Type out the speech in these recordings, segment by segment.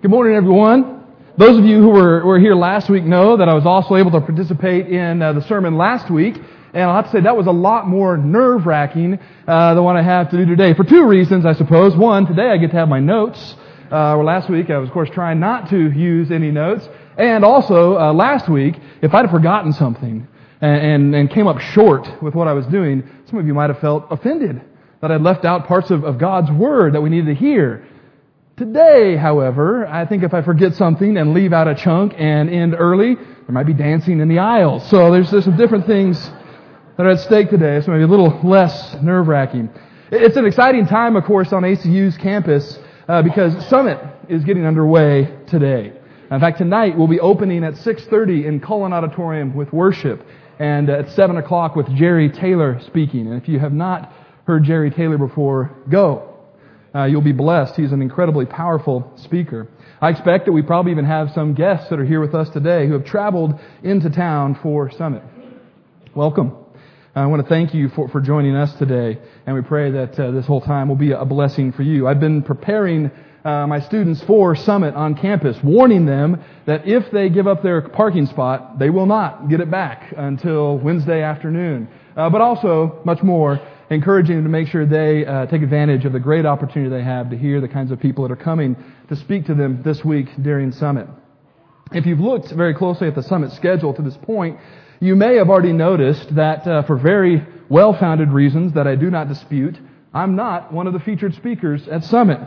Good morning, everyone. Those of you who were here last week know that I was also able to participate in the sermon last week. And I'll have to say that was a lot more nerve-wracking than what I have to do today. For two reasons, I suppose. One, today I get to have my notes. Where last week I was, of course, trying not to use any notes. And also, last week, if I'd have forgotten something and came up short with what I was doing, some of you might have felt offended that I'd left out parts of God's Word that we needed to hear. Today, however, I think if I forget something and leave out a chunk and end early, there might be dancing in the aisles. So there's some different things that are at stake today, so maybe a little less nerve-wracking. It's an exciting time, of course, on ACU's campus because Summit is getting underway today. In fact, tonight we'll be opening at 6:30 in Cullen Auditorium with worship, and at 7 o'clock with Jerry Taylor speaking. And if you have not heard Jerry Taylor before, go. You'll be blessed. He's an incredibly powerful speaker. I expect that we probably even have some guests that are here with us today who have traveled into town for Summit. Welcome. I want to thank you for joining us today, and we pray that this whole time will be a blessing for you. I've been preparing my students for Summit on campus, warning them that if they give up their parking spot, they will not get it back until Wednesday afternoon. But also, much more, encouraging them to make sure they take advantage of the great opportunity they have to hear the kinds of people that are coming to speak to them this week during Summit. If you've looked very closely at the Summit schedule to this point, you may have already noticed that for very well-founded reasons that I do not dispute, I'm not one of the featured speakers at Summit.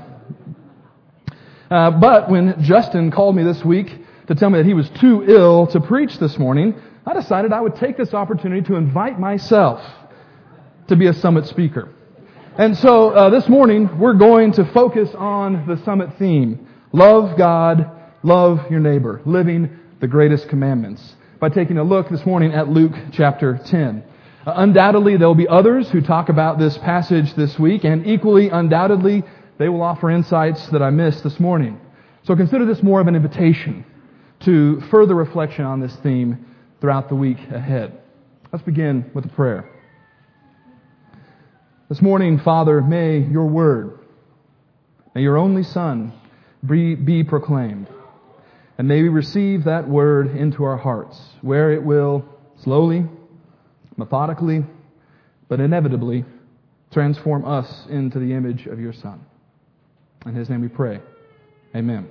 But when Justin called me this week to tell me that he was too ill to preach this morning, I decided I would take this opportunity to invite myself to be a Summit speaker. And so this morning we're going to focus on the Summit theme, love God, love your neighbor, living the greatest commandments, by taking a look this morning at Luke chapter 10. Undoubtedly there will be others who talk about this passage this week, and equally undoubtedly they will offer insights that I missed this morning. So consider this more of an invitation to further reflection on this theme throughout the week ahead. Let's begin with a prayer. This morning, Father, may your word, may your only Son be proclaimed. And may we receive that word into our hearts, where it will slowly, methodically, but inevitably transform us into the image of your Son. In His name we pray. Amen.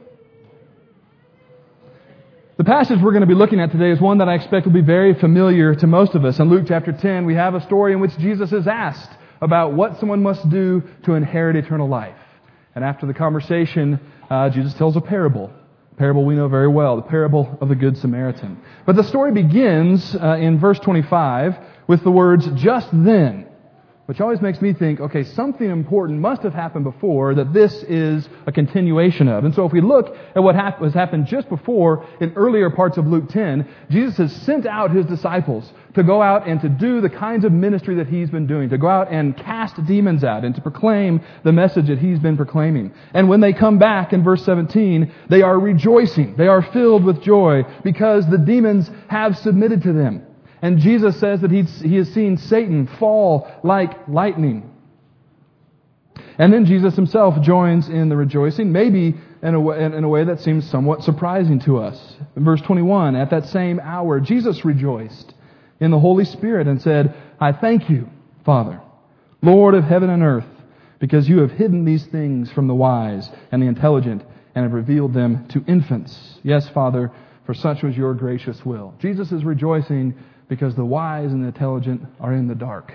The passage we're going to be looking at today is one that I expect will be very familiar to most of us. In Luke chapter 10, we have a story in which Jesus is asked about what someone must do to inherit eternal life. And after the conversation, Jesus tells a parable. A parable we know very well, the parable of the Good Samaritan. But the story begins in verse 25 with the words, "Just then," which always makes me think, okay, something important must have happened before that this is a continuation of. And so if we look at what has happened just before in earlier parts of Luke 10, Jesus has sent out His disciples to go out and to do the kinds of ministry that He's been doing, to go out and cast demons out and to proclaim the message that He's been proclaiming. And when they come back in verse 17, they are rejoicing. They are filled with joy because the demons have submitted to them. And Jesus says that He has seen Satan fall like lightning. And then Jesus Himself joins in the rejoicing, maybe in a way that seems somewhat surprising to us. In verse 21, at that same hour, Jesus rejoiced in the Holy Spirit and said, "I thank you, Father, Lord of heaven and earth, because you have hidden these things from the wise and the intelligent and have revealed them to infants. Yes, Father, for such was your gracious will." Jesus is rejoicing because the wise and the intelligent are in the dark.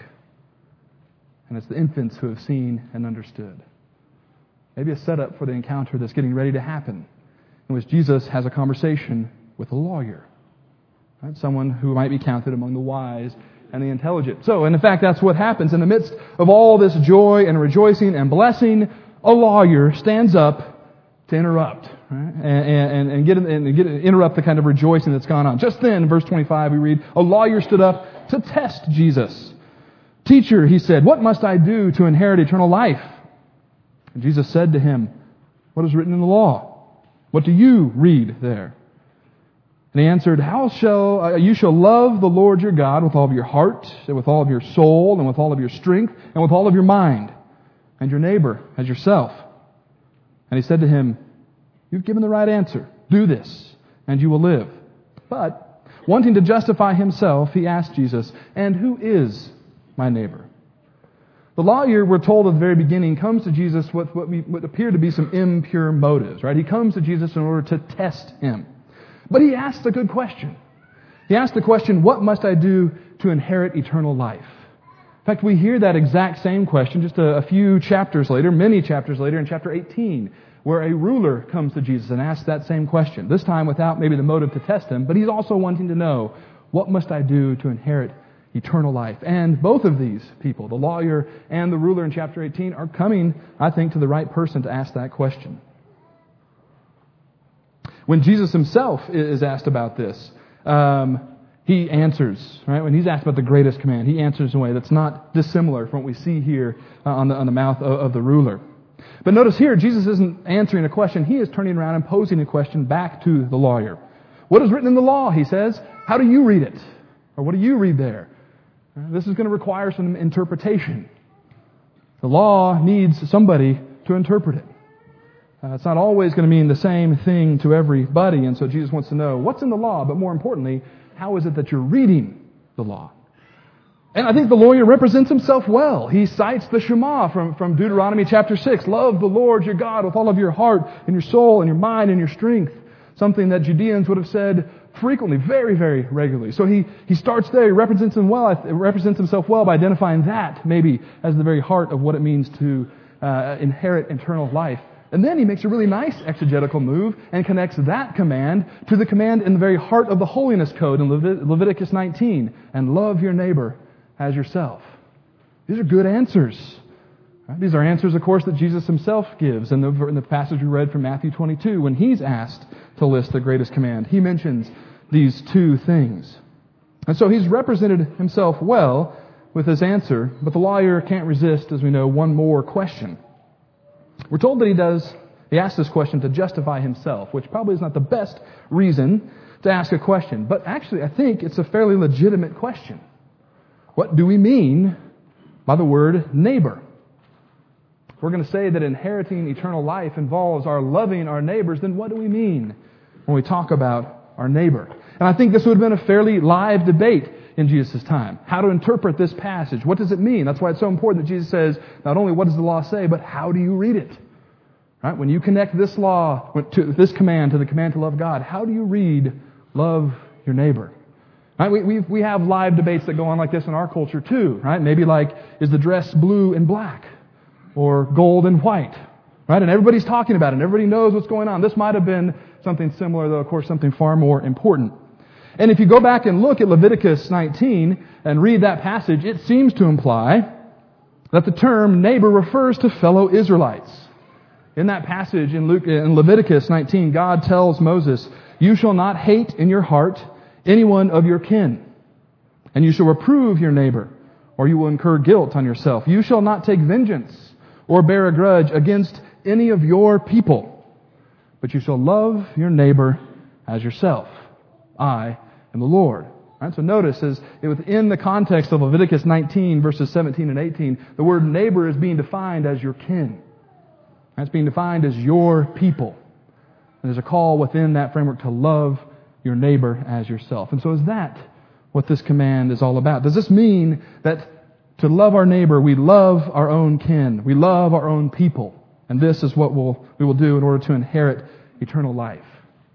And it's the infants who have seen and understood. Maybe a setup for the encounter that's getting ready to happen, in which Jesus has a conversation with a lawyer. Right? Someone who might be counted among the wise and the intelligent. So, and in fact, that's what happens. In the midst of all this joy and rejoicing and blessing, a lawyer stands up to interrupt, right? and interrupt the kind of rejoicing that's gone on. Just then, in verse 25, we read, a lawyer stood up to test Jesus. "Teacher," he said, "what must I do to inherit eternal life?" And Jesus said to him, "What is written in the law? What do you read there?" And he answered, "You shall love the Lord your God with all of your heart, and with all of your soul, and with all of your strength, and with all of your mind, and your neighbor as yourself." And he said to him, You've given the right answer. Do this, and you will live. But, wanting to justify himself, he asked Jesus, and who is my neighbor? The lawyer, we're told at the very beginning, comes to Jesus with what appear to be some impure motives, right? He comes to Jesus in order to test him. But he asks a good question. He asks the question, what must I do to inherit eternal life? In fact, we hear that exact same question just a few chapters later, many chapters later, in chapter 18, where a ruler comes to Jesus and asks that same question, this time without maybe the motive to test him, but he's also wanting to know, what must I do to inherit eternal life? And both of these people, the lawyer and the ruler in chapter 18, are coming, I think, to the right person to ask that question. When Jesus himself is asked about this, he answers, right? When he's asked about the greatest command, he answers in a way that's not dissimilar from what we see here on the mouth of the ruler. But notice here, Jesus isn't answering a question. He is turning around and posing a question back to the lawyer. What is written in the law, he says. How do you read it? Or what do you read there? This is going to require some interpretation. The law needs somebody to interpret it. It's not always going to mean the same thing to everybody, and so Jesus wants to know what's in the law, but more importantly, how is it that you're reading the law? And I think the lawyer represents himself well. He cites the Shema from Deuteronomy chapter 6. Love the Lord your God with all of your heart and your soul and your mind and your strength. Something that Judeans would have said frequently, very, very regularly. So he starts there. He represents himself well by identifying that maybe as the very heart of what it means to inherit eternal life. And then he makes a really nice exegetical move and connects that command to the command in the very heart of the holiness code in Leviticus 19. And love your neighbor as yourself. These are good answers. Right? These are answers, of course, that Jesus himself gives in the passage we read from Matthew 22 when he's asked to list the greatest command. He mentions these two things. And so he's represented himself well with his answer, but the lawyer can't resist, as we know, one more question. We're told that he asks this question to justify himself, which probably is not the best reason to ask a question. But actually, I think it's a fairly legitimate question. What do we mean by the word neighbor? If we're going to say that inheriting eternal life involves our loving our neighbors, then what do we mean when we talk about our neighbor? And I think this would have been a fairly live debate in Jesus' time. How to interpret this passage. What does it mean? That's why it's so important that Jesus says, not only what does the law say, but how do you read it? Right? When you connect this law, to this command, to the command to love God, how do you read love your neighbor? Right? We have live debates that go on like this in our culture too. Right? Maybe like, is the dress blue and black? Or gold and white? Right? And everybody's talking about it, and everybody knows what's going on. This might have been something similar, though, of course, something far more important. And if you go back and look at Leviticus 19 and read that passage, it seems to imply that the term neighbor refers to fellow Israelites. In that passage in Leviticus 19, God tells Moses, you shall not hate in your heart anyone of your kin, and you shall reprove your neighbor, or you will incur guilt on yourself. You shall not take vengeance or bear a grudge against any of your people, but you shall love your neighbor as yourself. I am the Lord. Right? So notice, as within the context of Leviticus 19, verses 17 and 18, the word neighbor is being defined as your kin. It's being defined as your people. And there's a call within that framework to love your neighbor as yourself. And so is that what this command is all about? Does this mean that to love our neighbor, we love our own kin, we love our own people, and this is what we will do in order to inherit eternal life?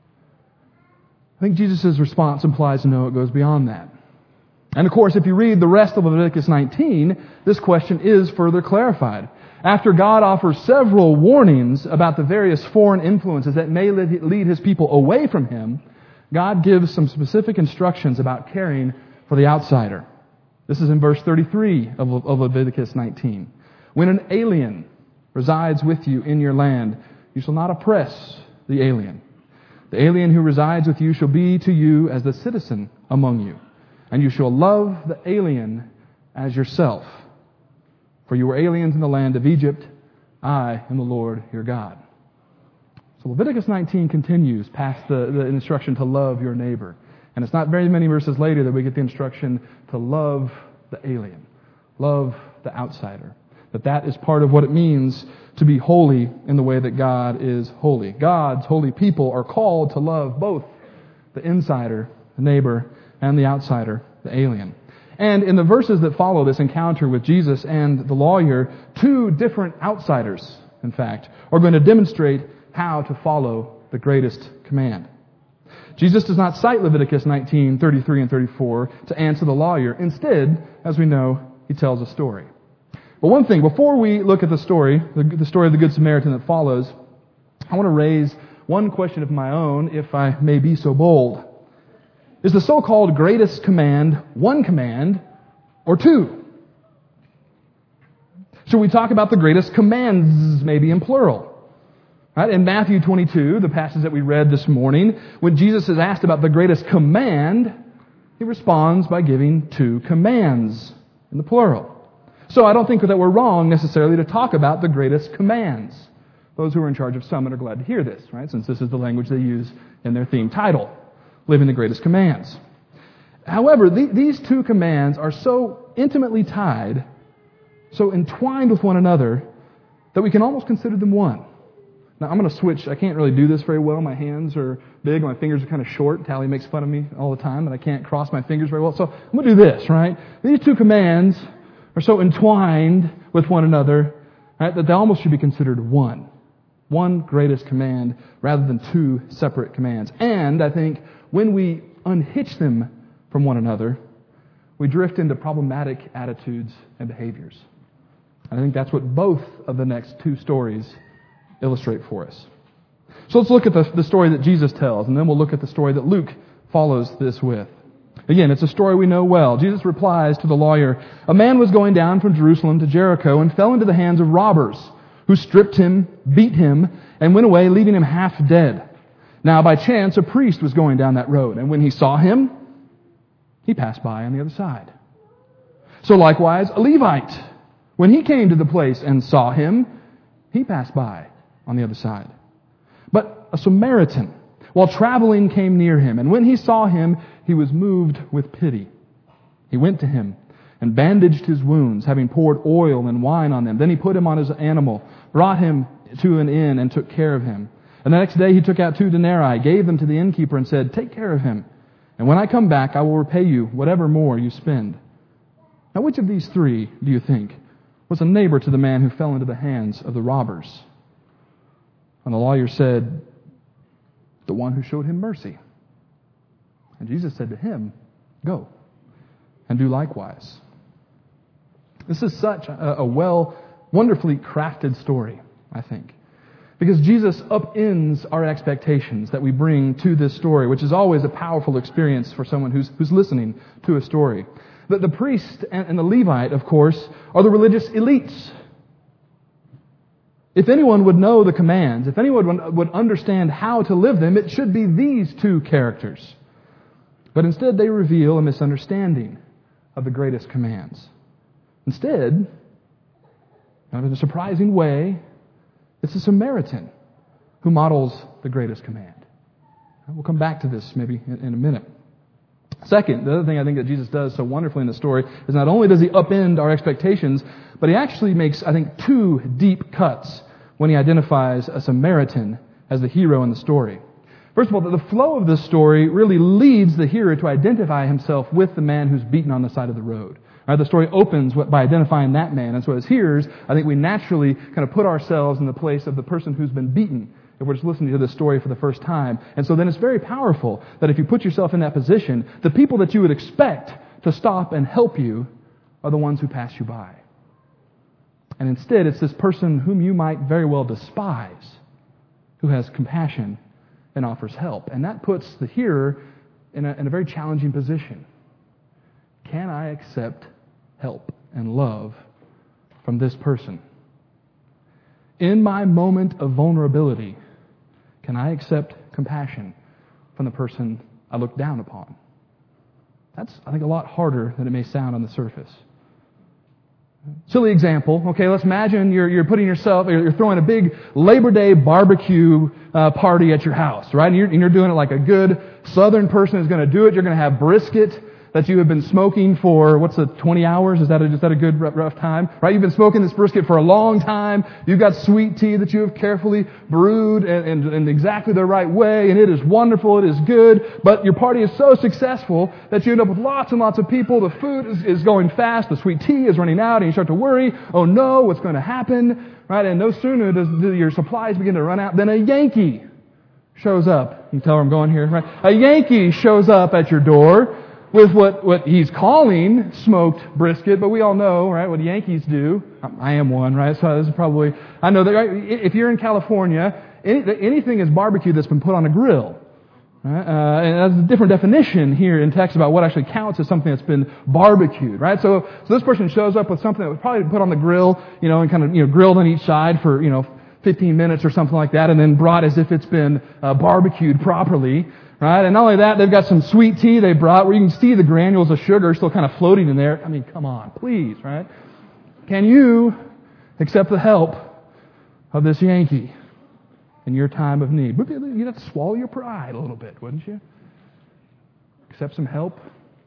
I think Jesus' response implies no, it goes beyond that. And of course, if you read the rest of Leviticus 19, this question is further clarified. After God offers several warnings about the various foreign influences that may lead His people away from Him, God gives some specific instructions about caring for the outsider. This is in verse 33 of Leviticus 19. When an alien resides with you in your land, you shall not oppress the alien. The alien who resides with you shall be to you as the citizen among you, and you shall love the alien as yourself. For you were aliens in the land of Egypt. I am the Lord your God. So Leviticus 19 continues past the instruction to love your neighbor. And it's not very many verses later that we get the instruction to love the alien, love the outsider. That is part of what it means to be holy in the way that God is holy. God's holy people are called to love both the insider, the neighbor, and the outsider, the alien. And in the verses that follow this encounter with Jesus and the lawyer, two different outsiders, in fact, are going to demonstrate how to follow the greatest command. Jesus does not cite Leviticus 19:33 and 34 to answer the lawyer. Instead, as we know, he tells a story. But one thing, before we look at the story of the Good Samaritan that follows, I want to raise one question of my own, if I may be so bold. Is the so-called greatest command one command or two? Should we talk about the greatest commands, maybe in plural? Right? In Matthew 22, the passage that we read this morning, when Jesus is asked about the greatest command, he responds by giving two commands in the plural. So I don't think that we're wrong necessarily to talk about the greatest commands. Those who are in charge of Summit are glad to hear this, right? Since this is the language they use in their theme title, Living the Greatest Commands. However, these two commands are so intimately tied, so entwined with one another, that we can almost consider them one. Now, I'm going to switch. I can't really do this very well. My hands are big. My fingers are kind of short. Tally makes fun of me all the time that I can't cross my fingers very well. So I'm going to do this, right? These two commands are so entwined with one another, right, that they almost should be considered one. One greatest command rather than two separate commands. And I think when we unhitch them from one another, we drift into problematic attitudes and behaviors. And I think that's what both of the next two stories illustrate for us. So let's look at the story that Jesus tells, and then we'll look at the story that Luke follows this with. Again, it's a story we know well. Jesus replies to the lawyer, "A man was going down from Jerusalem to Jericho and fell into the hands of robbers, who stripped him, beat him, and went away, leaving him half dead. Now, by chance, a priest was going down that road, and when he saw him, he passed by on the other side. So likewise, a Levite, when he came to the place and saw him, he passed by on the other side. But a Samaritan, while traveling, came near him, and when he saw him, he was moved with pity. He went to him and bandaged his wounds, having poured oil and wine on them. Then he put him on his animal, brought him to an inn, and took care of him. And the next day he took out 2 denarii, gave them to the innkeeper, and said, 'Take care of him, and when I come back, I will repay you whatever more you spend.' Now which of these three, do you think, was a neighbor to the man who fell into the hands of the robbers?" And the lawyer said, "The one who showed him mercy." And Jesus said to him, "Go and do likewise." This is such a wonderfully crafted story, I think. Because Jesus upends our expectations that we bring to this story, which is always a powerful experience for someone who's listening to a story. The priest and the Levite, of course, are the religious elites. If anyone would know the commands, if anyone would understand how to live them, it should be these two characters. But instead they reveal a misunderstanding of the greatest commands. Instead, in a surprising way, it's a Samaritan who models the greatest command. We'll come back to this maybe in a minute. Second, the other thing I think that Jesus does so wonderfully in the story is not only does he upend our expectations, but he actually makes, I think, 2 deep cuts when he identifies a Samaritan as the hero in the story. First of all, the flow of this story really leads the hearer to identify himself with the man who's beaten on the side of the road. Right, the story opens by identifying that man. And so as hearers, I think we naturally kind of put ourselves in the place of the person who's been beaten if we're just listening to this story for the first time. And so then it's very powerful that if you put yourself in that position, the people that you would expect to stop and help you are the ones who pass you by. And instead, it's this person whom you might very well despise who has compassion and offers help. And that puts the hearer in a very challenging position. Can I accept help and love from this person? In my moment of vulnerability, can I accept compassion from the person I look down upon? That's, I think, a lot harder than it may sound on the surface. Silly example. Okay, let's imagine you're throwing a big Labor Day barbecue party at your house, right? And you're doing it like a good Southern person is going to do it. You're going to have brisket. that you have been smoking for, 20 hours? Is that a good rough time? Right? You've been smoking this brisket for a long time. You've got sweet tea that you have carefully brewed and exactly the right way, and it is wonderful, it is good, but your party is so successful that you end up with lots and lots of people. The food is going fast, the sweet tea is running out, and you start to worry, oh no, what's going to happen? Right? And no sooner do your supplies begin to run out than a Yankee shows up. You can tell where I'm going here, right? A Yankee shows up at your door with what he's calling smoked brisket, but we all know, right, what Yankees do. I am one, right? So this is probably, I know that, right? If you're in California, anything is barbecue that's been put on a grill. Right? And that's a different definition here in Texas about what actually counts as something that's been barbecued, right? So this person shows up with something that was probably put on the grill, and kind of, grilled on each side for, 15 minutes or something like that, and then brought as if it's been barbecued properly, right? And not only that, they've got some sweet tea they brought where you can see the granules of sugar still kind of floating in there. I mean, come on, please, right? Can you accept the help of this Yankee in your time of need? You'd have to swallow your pride a little bit, wouldn't you? Accept some help.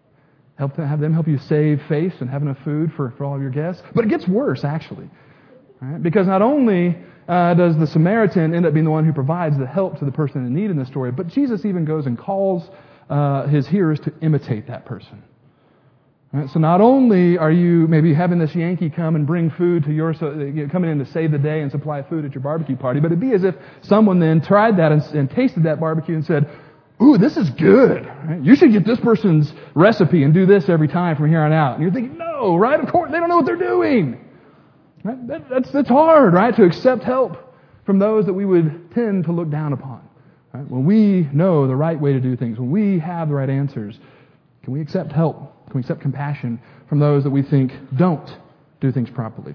Have them help you save face and have enough food for all of your guests. But it gets worse, actually. Right? Because not only does the Samaritan end up being the one who provides the help to the person in need in this story, but Jesus even goes and calls his hearers to imitate that person. Right? So not only are you maybe having this Yankee come and bring food to coming in to save the day and supply food at your barbecue party, but it'd be as if someone then tried that and tasted that barbecue and said, ooh, this is good. Right? You should get this person's recipe and do this every time from here on out. And you're thinking, no, right? Of course, they don't know what they're doing. Right? That's hard, right? To accept help from those that we would tend to look down upon. Right? When we know the right way to do things, when we have the right answers, can we accept help? Can we accept compassion from those that we think don't do things properly?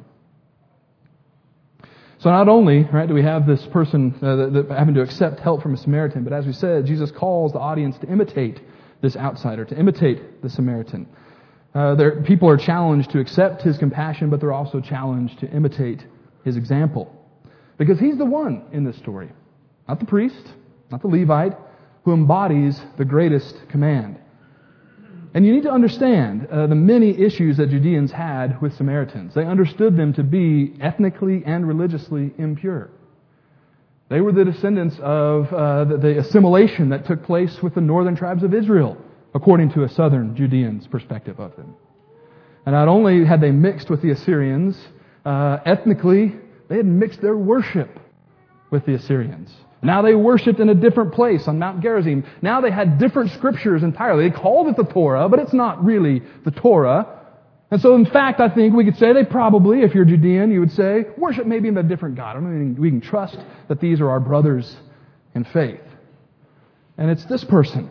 So not only, right, do we have this person that having to accept help from a Samaritan, but as we said, Jesus calls the audience to imitate this outsider, to imitate the Samaritan. People are challenged to accept his compassion, but they're also challenged to imitate his example. Because he's the one in this story, not the priest, not the Levite, who embodies the greatest command. And you need to understand the many issues that Judeans had with Samaritans. They understood them to be ethnically and religiously impure. They were the descendants of the assimilation that took place with the northern tribes of Israel, according to a southern Judean's perspective of them. And not only had they mixed with the Assyrians, ethnically, they had mixed their worship with the Assyrians. Now they worshipped in a different place on Mount Gerizim. Now they had different scriptures entirely. They called it the Torah, but it's not really the Torah. And so in fact, I think we could say they probably, if you're Judean, you would say, worship maybe a different God. I don't think we can trust that these are our brothers in faith. And it's this person.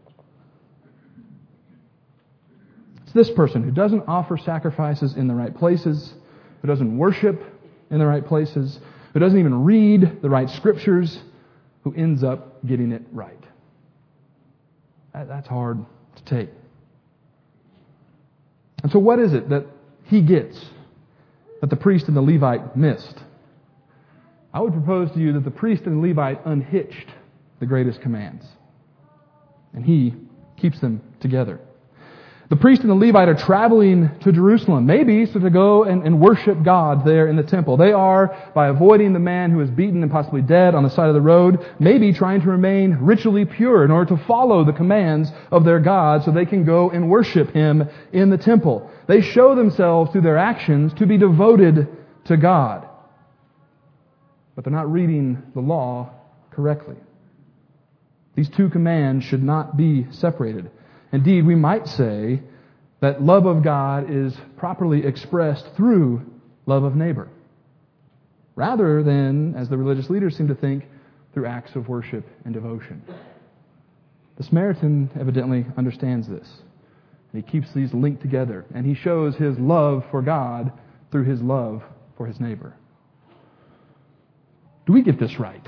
It's this person who doesn't offer sacrifices in the right places, who doesn't worship in the right places, who doesn't even read the right scriptures, who ends up getting it right. That's hard to take. And so what is it that he gets that the priest and the Levite missed? I would propose to you that the priest and the Levite unhitched the greatest commands. And he keeps them together. The priest and the Levite are traveling to Jerusalem, maybe so to go and worship God there in the temple. They are, by avoiding the man who is beaten and possibly dead on the side of the road, maybe trying to remain ritually pure in order to follow the commands of their God so they can go and worship Him in the temple. They show themselves through their actions to be devoted to God. But they're not reading the law correctly. These two commands should not be separated. Indeed, we might say that love of God is properly expressed through love of neighbor, rather than, as the religious leaders seem to think, through acts of worship and devotion. The Samaritan evidently understands this. And he keeps these linked together, and he shows his love for God through his love for his neighbor. Do we get this right?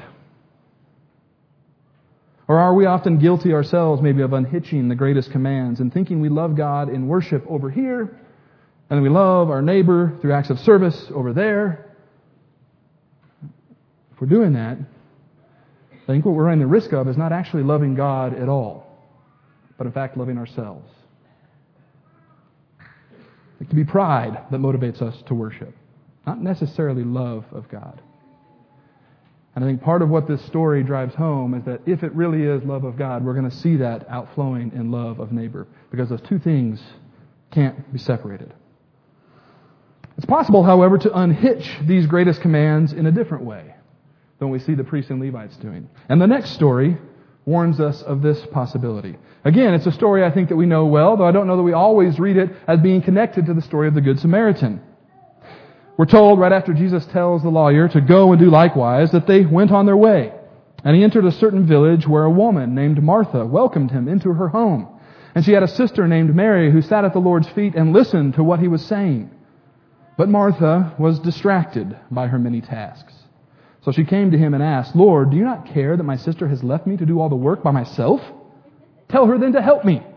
Or are we often guilty ourselves maybe of unhitching the greatest commands and thinking we love God in worship over here, and we love our neighbor through acts of service over there? If we're doing that, I think what we're running the risk of is not actually loving God at all, but in fact loving ourselves. to be pride that motivates us to worship, not necessarily love of God. And I think part of what this story drives home is that if it really is love of God, we're going to see that outflowing in love of neighbor, because those two things can't be separated. It's possible, however, to unhitch these greatest commands in a different way than we see the priests and Levites doing. And the next story warns us of this possibility. Again, it's a story I think that we know well, though I don't know that we always read it as being connected to the story of the Good Samaritan. We're told right after Jesus tells the lawyer to go and do likewise that they went on their way. And he entered a certain village where a woman named Martha welcomed him into her home. And she had a sister named Mary who sat at the Lord's feet and listened to what he was saying. But Martha was distracted by her many tasks. So she came to him and asked, "Lord, do you not care that my sister has left me to do all the work by myself? Tell her then to help me."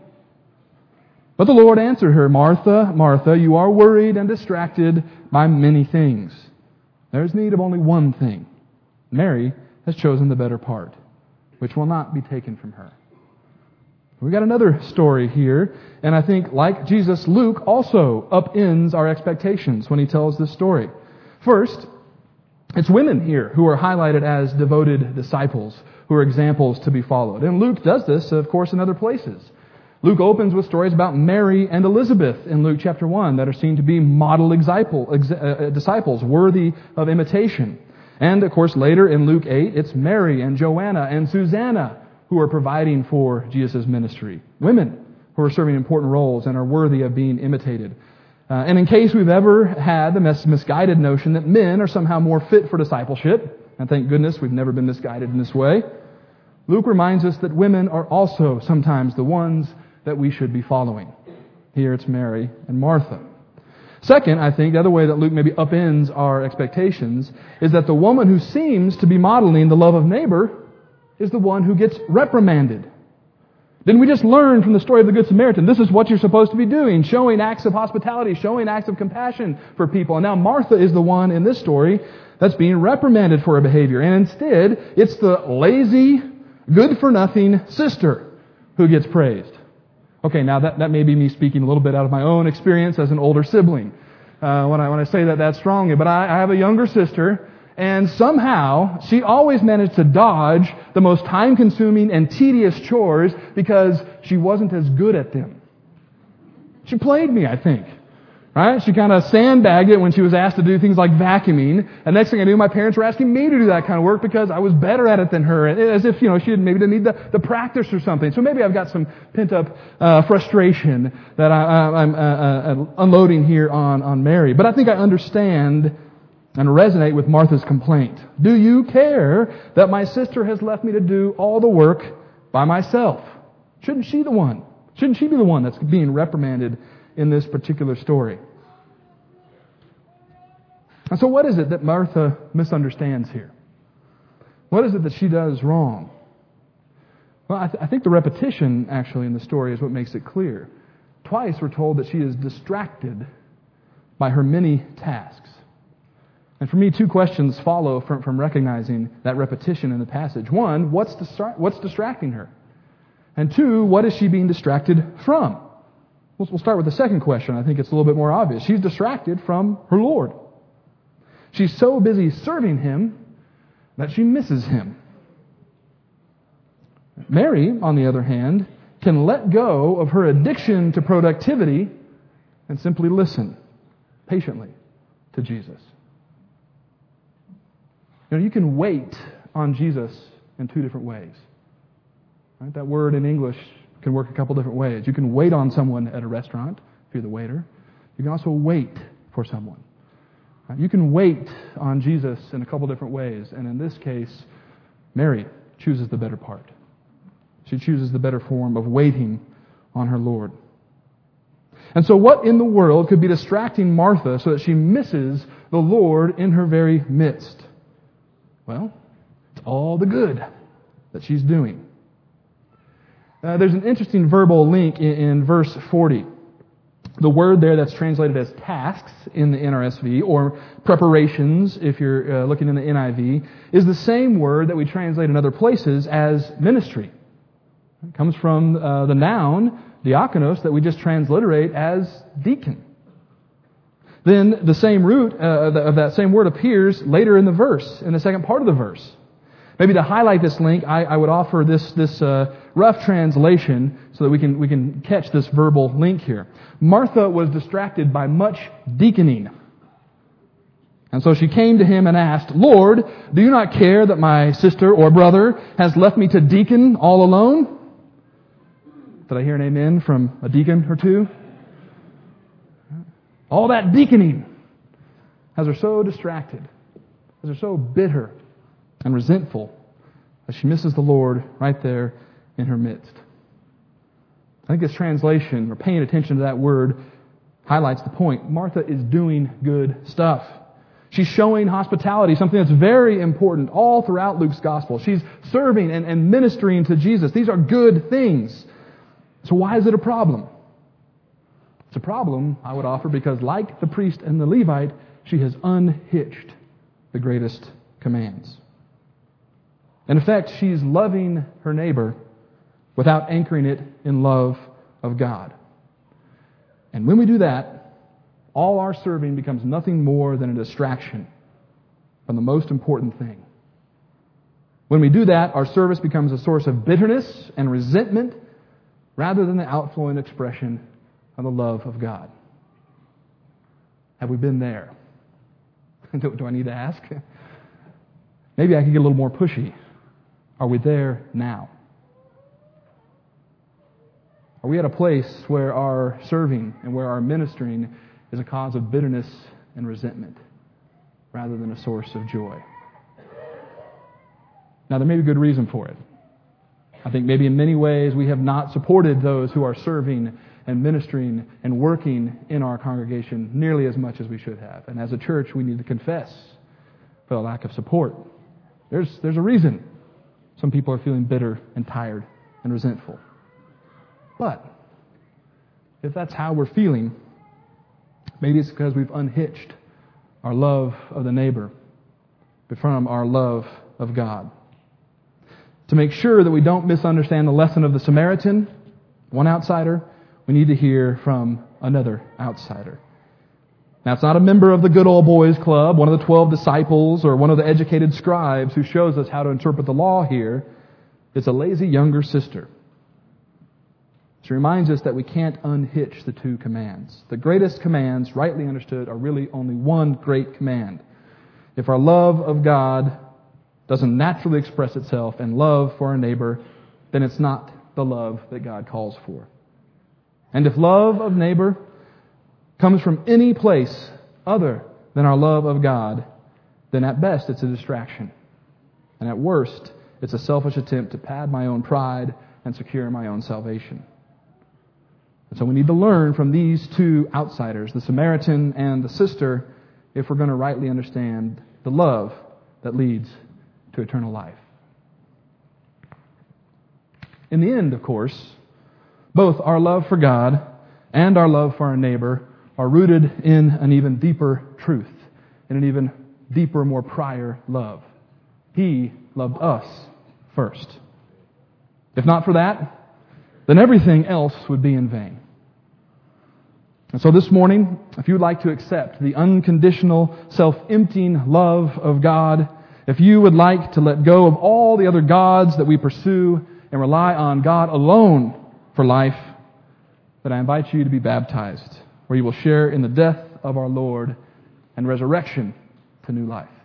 But the Lord answered her, "Martha, Martha, you are worried and distracted by many things. There is need of only one thing. Mary has chosen the better part, which will not be taken from her." We've got another story here, and I think, like Jesus, Luke also upends our expectations when he tells this story. First, it's women here who are highlighted as devoted disciples, who are examples to be followed. And Luke does this, of course, in other places. Luke opens with stories about Mary and Elizabeth in Luke chapter 1 that are seen to be model disciples worthy of imitation. And, of course, later in Luke 8, it's Mary and Joanna and Susanna who are providing for Jesus' ministry. Women who are serving important roles and are worthy of being imitated. And in case we've ever had the misguided notion that men are somehow more fit for discipleship, and thank goodness we've never been misguided in this way, Luke reminds us that women are also sometimes the ones that we should be following. Here it's Mary and Martha. Second, I think, the other way that Luke maybe upends our expectations is that the woman who seems to be modeling the love of neighbor is the one who gets reprimanded. Didn't we just learn from the story of the Good Samaritan? This is what you're supposed to be doing, showing acts of hospitality, showing acts of compassion for people. And now Martha is the one in this story that's being reprimanded for her behavior. And instead, it's the lazy, good-for-nothing sister who gets praised. Okay, now that may be me speaking a little bit out of my own experience as an older sibling when I say that strongly. But I have a younger sister, and somehow she always managed to dodge the most time-consuming and tedious chores because she wasn't as good at them. She played me, I think. Right? She kind of sandbagged it when she was asked to do things like vacuuming. And next thing I knew, my parents were asking me to do that kind of work because I was better at it than her. As if, she didn't need the practice or something. So maybe I've got some pent-up frustration that I'm unloading here on Mary. But I think I understand and resonate with Martha's complaint. Do you care that my sister has left me to do all the work by myself? Shouldn't she be the one that's being reprimanded in this particular story? And so what is it that Martha misunderstands here? What is it that she does wrong? Well, I think the repetition actually in the story is what makes it clear. Twice we're told that she is distracted by her many tasks. And for me, two questions follow from recognizing that repetition in the passage. One, what's distracting her? And two, what is she being distracted from? We'll start with the second question. I think it's a little bit more obvious. She's distracted from her Lord. She's so busy serving Him that she misses Him. Mary, on the other hand, can let go of her addiction to productivity and simply listen patiently to Jesus. You can wait on Jesus in two different ways. Right? That word in English can work a couple different ways. You can wait on someone at a restaurant, if you're the waiter. You can also wait for someone. Right? You can wait on Jesus in a couple different ways. And in this case, Mary chooses the better part. She chooses the better form of waiting on her Lord. And so what in the world could be distracting Martha so that she misses the Lord in her very midst? Well, it's all the good that she's doing. There's an interesting verbal link in verse 40. The word there that's translated as tasks in the NRSV, or preparations if you're looking in the NIV, is the same word that we translate in other places as ministry. It comes from the noun, diakonos, that we just transliterate as deacon. Then the same root of that same word appears later in the verse, in the second part of the verse. Maybe to highlight this link, I would offer this rough translation so that we can catch this verbal link here. Martha was distracted by much deaconing. And so she came to him and asked, "Lord, do you not care that my sister or brother has left me to deacon all alone?" Did I hear an amen from a deacon or two? All that deaconing has her so distracted, has her so bitter and resentful that she misses the Lord right there in her midst. I think this translation, or paying attention to that word, highlights the point. Martha is doing good stuff. She's showing hospitality, something that's very important all throughout Luke's gospel. She's serving and ministering to Jesus. These are good things. So why is it a problem? It's a problem, I would offer, because like the priest and the Levite, she has unhitched the greatest commands. In effect, she's loving her neighbor without anchoring it in love of God. And when we do that, all our serving becomes nothing more than a distraction from the most important thing. When we do that, our service becomes a source of bitterness and resentment rather than the outflowing expression of the love of God. Have we been there? Do I need to ask? Maybe I can get a little more pushy. Are we there now? Are we at a place where our serving and where our ministering is a cause of bitterness and resentment rather than a source of joy? Now, there may be good reason for it. I think maybe in many ways we have not supported those who are serving and ministering and working in our congregation nearly as much as we should have. And as a church, we need to confess for the lack of support. There's a reason some people are feeling bitter and tired and resentful. But if that's how we're feeling, maybe it's because we've unhitched our love of the neighbor from our love of God. To make sure that we don't misunderstand the lesson of the Samaritan, one outsider, we need to hear from another outsider. Now, it's not a member of the good old boys club, one of the 12 disciples, or one of the educated scribes who shows us how to interpret the law here. It's a lazy younger sister. She reminds us that we can't unhitch the two commands. The greatest commands, rightly understood, are really only one great command. If our love of God doesn't naturally express itself in love for our neighbor, then it's not the love that God calls for. And if love of neighbor comes from any place other than our love of God, then at best it's a distraction. And at worst, it's a selfish attempt to pad my own pride and secure my own salvation. And so we need to learn from these two outsiders, the Samaritan and the sister, if we're going to rightly understand the love that leads to eternal life. In the end, of course, both our love for God and our love for our neighbor are rooted in an even deeper truth, in an even deeper, more prior love. He loved us first. If not for that, then everything else would be in vain. And so this morning, if you would like to accept the unconditional, self-emptying love of God, if you would like to let go of all the other gods that we pursue and rely on God alone for life, then I invite you to be baptized, where you will share in the death of our Lord and resurrection to new life.